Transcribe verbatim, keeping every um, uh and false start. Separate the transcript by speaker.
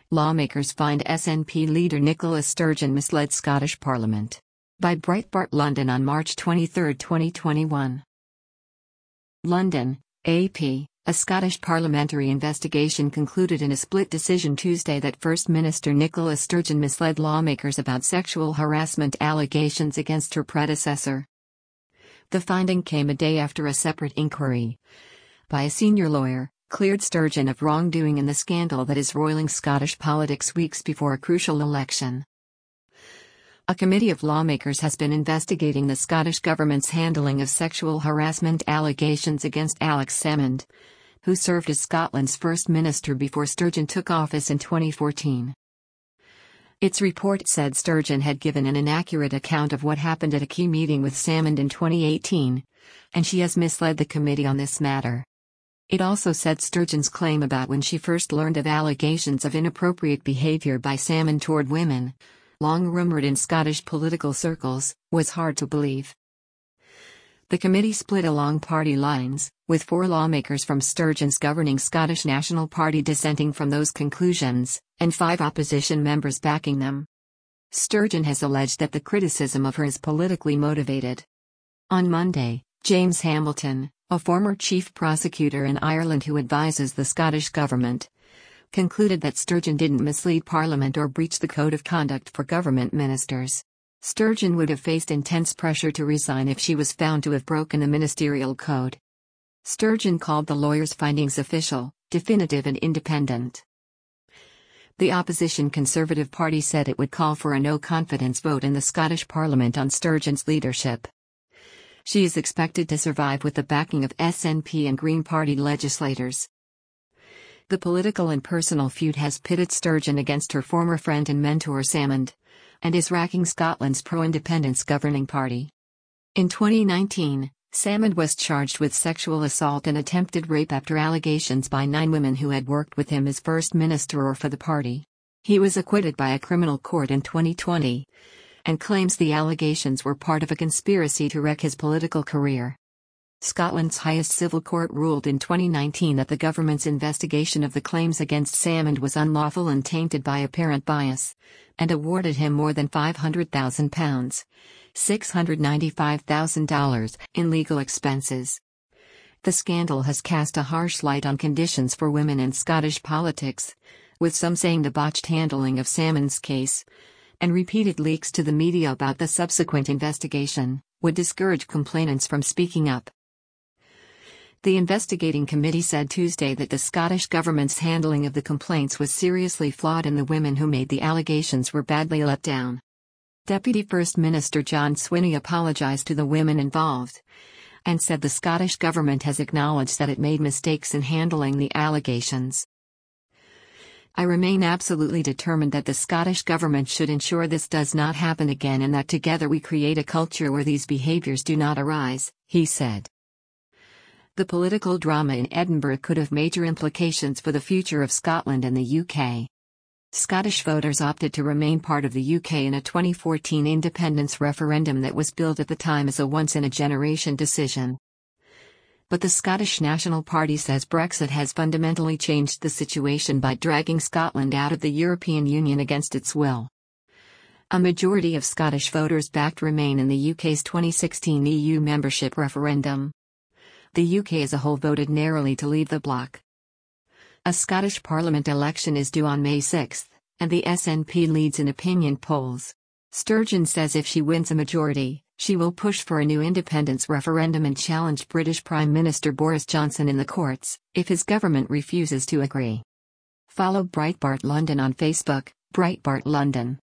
Speaker 1: Lawmakers find S N P leader Nicola Sturgeon misled Scottish Parliament. By Breitbart London on March twenty-third, twenty twenty-one. London, A P. A Scottish parliamentary investigation concluded in a split decision Tuesday that First Minister Nicola Sturgeon misled lawmakers about sexual harassment allegations against her predecessor. The finding came a day after a separate inquiry by a senior lawyer cleared Sturgeon of wrongdoing in the scandal that is roiling Scottish politics weeks before a crucial election. A committee of lawmakers has been investigating the Scottish government's handling of sexual harassment allegations against Alex Salmond, who served as Scotland's First Minister before Sturgeon took office in twenty fourteen. Its report said Sturgeon had given an inaccurate account of what happened at a key meeting with Salmond in twenty eighteen, and she has misled the committee on this matter. It also said Sturgeon's claim about when she first learned of allegations of inappropriate behaviour by Salmond toward women, long rumoured in Scottish political circles, was hard to believe. The committee split along party lines, with four lawmakers from Sturgeon's governing Scottish National Party dissenting from those conclusions, and five opposition members backing them. Sturgeon has alleged that the criticism of her is politically motivated. On Monday, James Hamilton, a former chief prosecutor in Ireland who advises the Scottish government, concluded that Sturgeon didn't mislead Parliament or breach the Code of Conduct for Government Ministers. Sturgeon would have faced intense pressure to resign if she was found to have broken the ministerial code. Sturgeon called the lawyers' findings official, definitive and independent. The opposition Conservative Party said it would call for a no-confidence vote in the Scottish Parliament on Sturgeon's leadership. She is expected to survive with the backing of S N P and Green Party legislators. The political and personal feud has pitted Sturgeon against her former friend and mentor Salmond, and is racking Scotland's pro-independence governing party. In twenty nineteen, Salmond was charged with sexual assault and attempted rape after allegations by nine women who had worked with him as First Minister or for the party. He was acquitted by a criminal court in twenty twenty, and claims the allegations were part of a conspiracy to wreck his political career. Scotland's highest civil court ruled in twenty nineteen that the government's investigation of the claims against Salmond was unlawful and tainted by apparent bias, and awarded him more than five hundred thousand pounds, six hundred ninety-five thousand dollars, in legal expenses. The scandal has cast a harsh light on conditions for women in Scottish politics, with some saying the botched handling of Salmond's case, and repeated leaks to the media about the subsequent investigation, would discourage complainants from speaking up. The investigating committee said Tuesday that the Scottish government's handling of the complaints was seriously flawed and the women who made the allegations were badly let down. Deputy First Minister John Swinney apologised to the women involved, and said the Scottish government has acknowledged that it made mistakes in handling the allegations. I remain absolutely determined that the Scottish government should ensure this does not happen again and that together we create a culture where these behaviours do not arise, he said. The political drama in Edinburgh could have major implications for the future of Scotland and the U K. Scottish voters opted to remain part of the U K in a twenty fourteen independence referendum that was billed at the time as a once-in-a-generation decision. But the Scottish National Party says Brexit has fundamentally changed the situation by dragging Scotland out of the European Union against its will. A majority of Scottish voters backed Remain in the U K's twenty sixteen E U membership referendum. The U K as a whole voted narrowly to leave the bloc. A Scottish Parliament election is due on May sixth, and the S N P leads in opinion polls. Sturgeon says if she wins a majority, she will push for a new independence referendum and challenge British Prime Minister Boris Johnson in the courts, if his government refuses to agree. Follow Breitbart London on Facebook, Breitbart London.